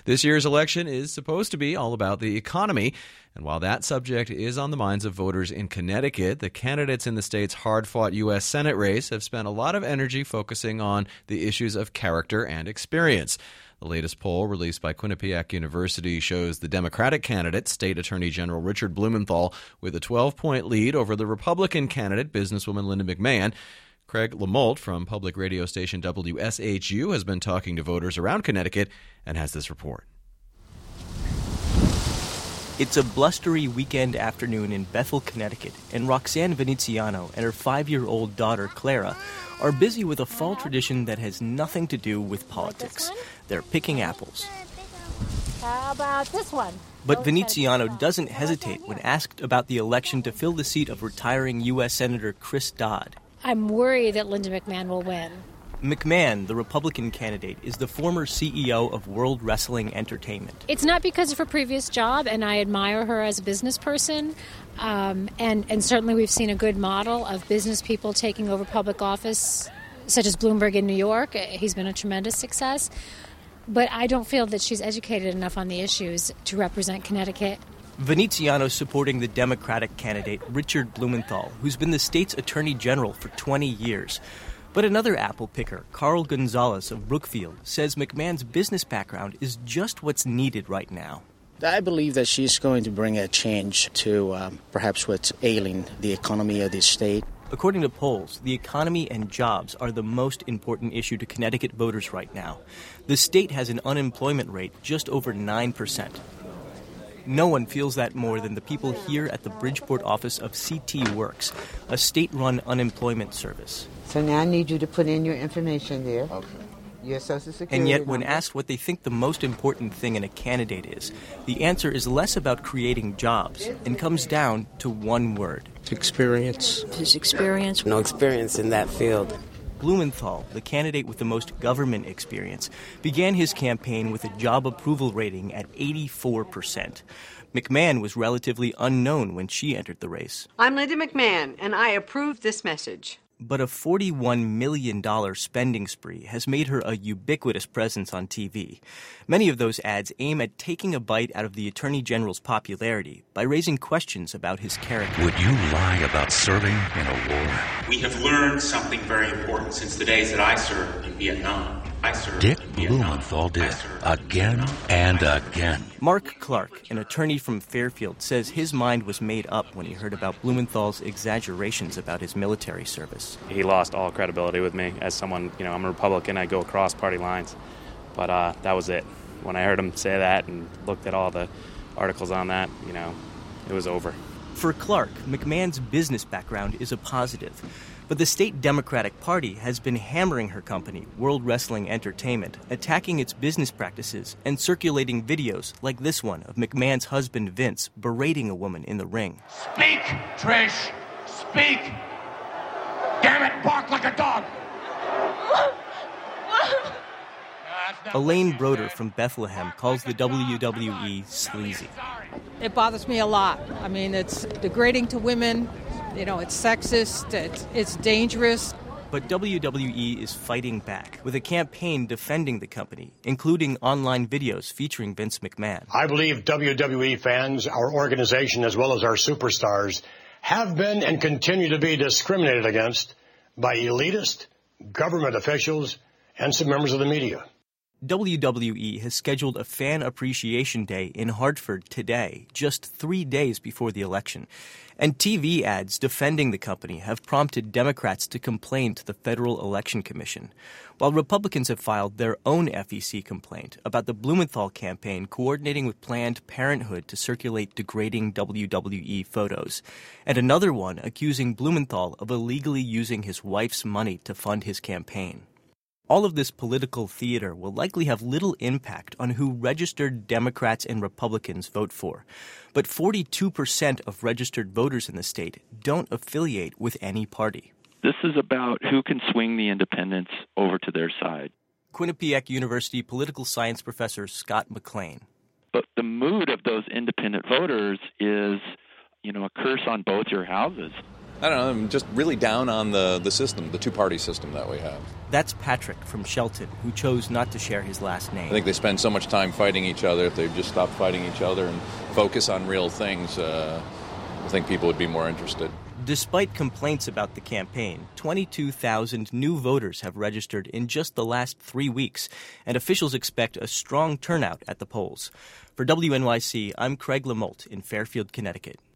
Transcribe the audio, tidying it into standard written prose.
This year's election is supposed to be all about the economy. And while that subject is on the minds of voters in Connecticut, the candidates in the state's hard-fought U.S. Senate race have spent a lot of energy focusing on the issues of character and experience. The latest poll released by Quinnipiac University shows the Democratic candidate, State Attorney General Richard Blumenthal, with a 12-point lead over the Republican candidate, businesswoman Linda McMahon. Craig Lamolt from public radio station WSHU has been talking to voters around Connecticut and has this report. It's a blustery weekend afternoon in Bethel, Connecticut, and Roxanne Veneziano and her 5-year-old daughter, Clara, are busy with a fall tradition that has nothing to do with politics. They're picking apples. How about this one? But Veneziano doesn't hesitate when asked about the election to fill the seat of retiring U.S. Senator Chris Dodd. I'm worried that Linda McMahon will win. McMahon, the Republican candidate, is the former CEO of World Wrestling Entertainment. It's not because of her previous job, and I admire her as a business person. And certainly we've seen a good model of business people taking over public office, such as Bloomberg in New York. He's been a tremendous success. But I don't feel that she's educated enough on the issues to represent Connecticut. Veneziano supporting the Democratic candidate, Richard Blumenthal, who's been the state's attorney general for 20 years. But another apple picker, Carl Gonzalez of Brookfield, says McMahon's business background is just what's needed right now. I believe that she's going to bring a change to perhaps what's ailing the economy of the state. According to polls, the economy and jobs are the most important issue to Connecticut voters right now. The state has an unemployment rate just over 9%. No one feels that more than the people here at the Bridgeport office of CT Works, a state-run unemployment service. So now I need you to put in your information there. Okay. Your Social Security And yet, when number. asked what they think the most important thing in a candidate is, the answer is less about creating jobs and comes down to one word. Experience. His experience. No experience in that field. Blumenthal, the candidate with the most government experience, began his campaign with a job approval rating at 84%. McMahon was relatively unknown when she entered the race. I'm Linda McMahon, and I approve this message. But a $41 million spending spree has made her a ubiquitous presence on TV. Many of those ads aim at taking a bite out of the Attorney General's popularity by raising questions about his character. Would you lie about serving in a war? We have learned something very important since the days that I served in Vietnam. Dick Blumenthal did, again and again. Mark Clark, an attorney from Fairfield, says his mind was made up when he heard about Blumenthal's exaggerations about his military service. He lost all credibility with me as someone, I'm a Republican, I go across party lines. But that was it. When I heard him say that and looked at all the articles on that, it was over. For Clark, McMahon's business background is a positive. But the state Democratic Party has been hammering her company, World Wrestling Entertainment, attacking its business practices and circulating videos like this one of McMahon's husband, Vince, berating a woman in the ring. Speak, Trish! Speak! Damn it, bark like a dog! Elaine Broder from Bethlehem calls the WWE sleazy. It bothers me a lot. I mean, it's degrading to women. It's sexist, it's dangerous. But WWE is fighting back with a campaign defending the company, including online videos featuring Vince McMahon. I believe WWE fans, our organization, as well as our superstars, have been and continue to be discriminated against by elitist, government officials, and some members of the media. WWE has scheduled a Fan Appreciation Day in Hartford today, just 3 days before the election. And TV ads defending the company have prompted Democrats to complain to the Federal Election Commission, while Republicans have filed their own FEC complaint about the Blumenthal campaign coordinating with Planned Parenthood to circulate degrading WWE photos, and another one accusing Blumenthal of illegally using his wife's money to fund his campaign. All of this political theater will likely have little impact on who registered Democrats and Republicans vote for. But 42% of registered voters in the state don't affiliate with any party. This is about who can swing the independents over to their side. Quinnipiac University political science professor Scott McLean. But the mood of those independent voters is, a curse on both your houses. I don't know, I'm just really down on the system, the two-party system that we have. That's Patrick from Shelton, who chose not to share his last name. I think they spend so much time fighting each other. If they just stop fighting each other and focus on real things, I think people would be more interested. Despite complaints about the campaign, 22,000 new voters have registered in just the last 3 weeks, and officials expect a strong turnout at the polls. For WNYC, I'm Craig LaMolt in Fairfield, Connecticut.